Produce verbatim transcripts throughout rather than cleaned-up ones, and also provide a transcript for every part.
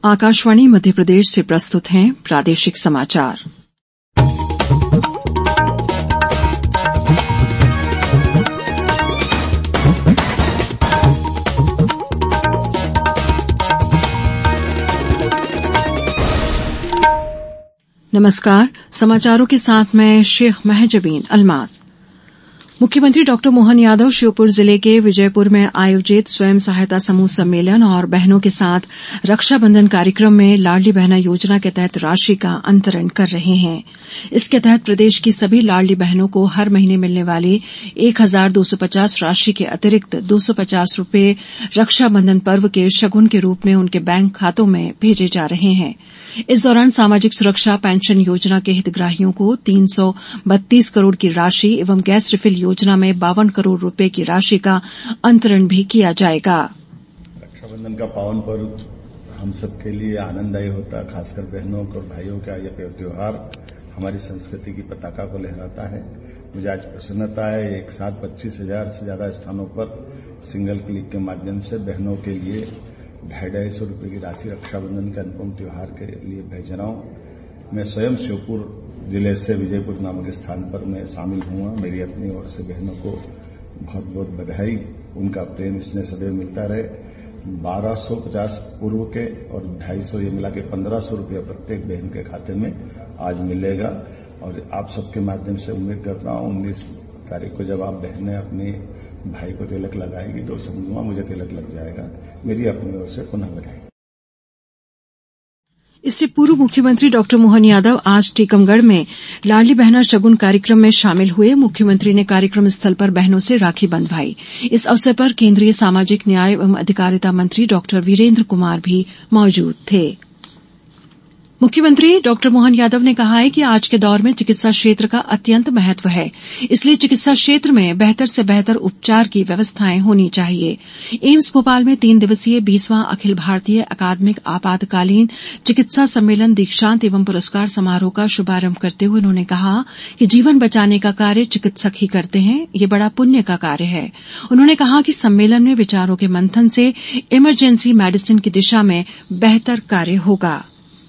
आकाशवाणी मध्य प्रदेश से प्रस्तुत हैं प्रादेशिक समाचार। नमस्कार, समाचारों के साथ मैं शेख महजबीन अल्मास। मुख्यमंत्री डॉक्टर मोहन यादव श्योपुर जिले के विजयपुर में आयोजित स्वयं सहायता समूह सम्मेलन और बहनों के साथ रक्षाबंधन कार्यक्रम में लाडली बहना योजना के तहत राशि का अंतरण कर रहे हैं। इसके तहत प्रदेश की सभी लाडली बहनों को हर महीने मिलने वाली एक हजार दो सौ पचास राशि के अतिरिक्त दो सौ पचास रूपये रक्षाबंधन पर्व के शगुन के रूप में उनके बैंक खातों में भेजे जा रहे हैं। इस दौरान सामाजिक सुरक्षा पेंशन योजना के हितग्राहियों को तीन सौ बत्तीस करोड़ की राशि एवं गैस रिफिल योजना में बावन करोड़ रुपए की राशि का अंतरण भी किया जाएगा। रक्षाबंधन का पावन पर्व हम सबके लिए आनंददायी होता है, खासकर बहनों और भाइयों का यह त्योहार हमारी संस्कृति की पताका को लहराता है। मुझे आज प्रसन्नता है, एक साथ पच्चीस हजार से ज्यादा स्थानों पर सिंगल क्लिक के माध्यम से बहनों के लिए ढाई ढाई सौ रूपये की राशि रक्षाबंधन के अनुपम त्योहार के लिए भेज रहा हूं। मैं स्वयं श्योपुर जिले से विजयपुर नामक स्थान पर मैं शामिल हुआ। मेरी अपनी ओर से बहनों को बहुत बहुत बधाई, उनका प्रेम स्नेह सदैव मिलता रहे। बारह सौ पचास पूर्व के और ढाई सौ ये मिला के पंद्रह सौ रूपये प्रत्येक बहन के खाते में आज मिलेगा और आप सबके माध्यम से उम्मीद करता हूं उन्नीस तारीख को जब आप बहनें अपने भाई को तिलक लगाएगी तो समझूंगा मुझे तिलक लग जाएगा। मेरी अपनी ओर से पुनः बधाई। इससे पूर्व मुख्यमंत्री डॉक्टर मोहन यादव आज टीकमगढ़ में लाडली बहना शगुन कार्यक्रम में शामिल हुए। मुख्यमंत्री ने कार्यक्रम स्थल पर बहनों से राखी बंधवाई। इस अवसर पर केंद्रीय सामाजिक न्याय एवं अधिकारिता मंत्री डॉक्टर वीरेंद्र कुमार भी मौजूद थे। मुख्यमंत्री डॉक्टर मोहन यादव ने कहा है कि आज के दौर में चिकित्सा क्षेत्र का अत्यंत महत्व है, इसलिए चिकित्सा क्षेत्र में बेहतर से बेहतर उपचार की व्यवस्थाएं होनी चाहिए। एम्स भोपाल में तीन दिवसीय बीसवां अखिल भारतीय अकादमिक आपातकालीन चिकित्सा सम्मेलन दीक्षांत एवं पुरस्कार समारोह का शुभारंभ करते हुए उन्होंने कहा कि जीवन बचाने का कार्य चिकित्सक ही करते हैं, ये बड़ा पुण्य का कार्य है। उन्होंने कहा कि सम्मेलन में विचारों के मंथन से इमरजेंसी मेडिसिन की दिशा में बेहतर कार्य होगा।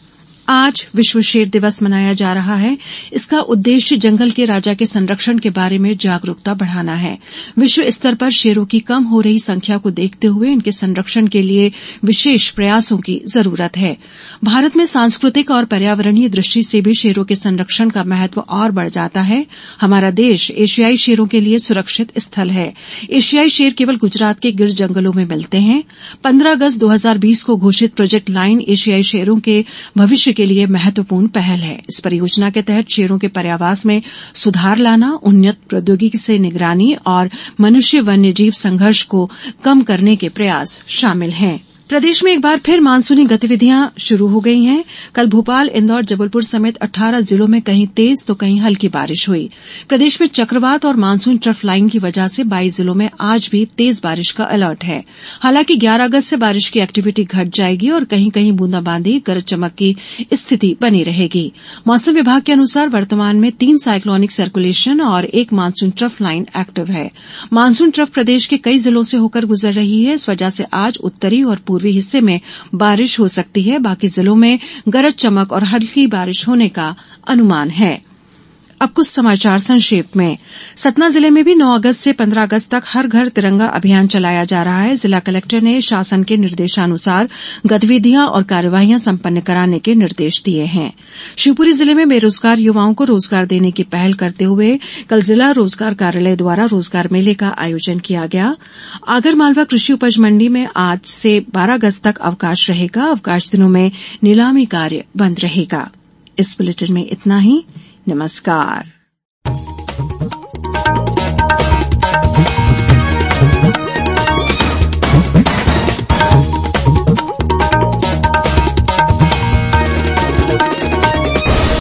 आज विश्व शेर दिवस मनाया जा रहा है। इसका उद्देश्य जंगल के राजा के संरक्षण के बारे में जागरूकता बढ़ाना है। विश्व स्तर पर शेरों की कम हो रही संख्या को देखते हुए इनके संरक्षण के लिए विशेष प्रयासों की जरूरत है। भारत में सांस्कृतिक और पर्यावरणीय दृष्टि से भी शेरों के संरक्षण का महत्व और बढ़ जाता है। हमारा देश एशियाई शेरों के लिए सुरक्षित स्थल है। एशियाई शेर केवल गुजरात के गिर जंगलों में मिलते हैं। पंद्रह अगस्त दो हजार बीस को घोषित प्रोजेक्ट लाइन एशियाई शेरों के भविष्य के लिए महत्वपूर्ण पहल है। इस परियोजना के तहत शेरों के पर्यावास में सुधार लाना, उन्नत प्रौद्योगिकी से निगरानी और मनुष्य वन्य जीव संघर्ष को कम करने के प्रयास शामिल हैं। प्रदेश में एक बार फिर मानसूनी गतिविधियां शुरू हो गई हैं। कल भोपाल, इंदौर, जबलपुर समेत अठारह जिलों में कहीं तेज तो कहीं हल्की बारिश हुई। प्रदेश में चक्रवात और मानसून ट्रफ लाइन की वजह से बाईस जिलों में आज भी तेज बारिश का अलर्ट है। हालांकि ग्यारह अगस्त से बारिश की एक्टिविटी घट जाएगी और कहीं कहीं बूंदाबांदी, गरज चमक की स्थिति बनी रहेगी। मौसम विभाग के अनुसार वर्तमान में तीन साइक्लोनिक सर्कुलेशन और एक मानसून ट्रफ लाइन एक्टिव है। मानसून ट्रफ प्रदेश के कई जिलों से होकर गुजर रही है। इस वजह से आज उत्तरी और पूर्वी हिस्से में बारिश हो सकती है। बाकी जिलों में गरज चमक और हल्की बारिश होने का अनुमान है। अब कुछ समाचार संक्षेप में। सतना जिले में भी नौ अगस्त से पंद्रह अगस्त तक हर घर तिरंगा अभियान चलाया जा रहा है। जिला कलेक्टर ने शासन के निर्देशानुसार गतिविधियां और कार्यवाहियां संपन्न कराने के निर्देश दिए हैं। शिवपुरी जिले में बेरोजगार युवाओं को रोजगार देने की पहल करते हुए कल जिला रोजगार कार्यालय द्वारा रोजगार मेले का आयोजन किया गया। आगरमालवा कृषि उपज मंडी में आज से बारह अगस्त तक अवकाश रहेगा। अवकाश दिनों में नीलामी कार्य बंद रहेगा। इस बुलेटिन में इतना ही। नमस्कार।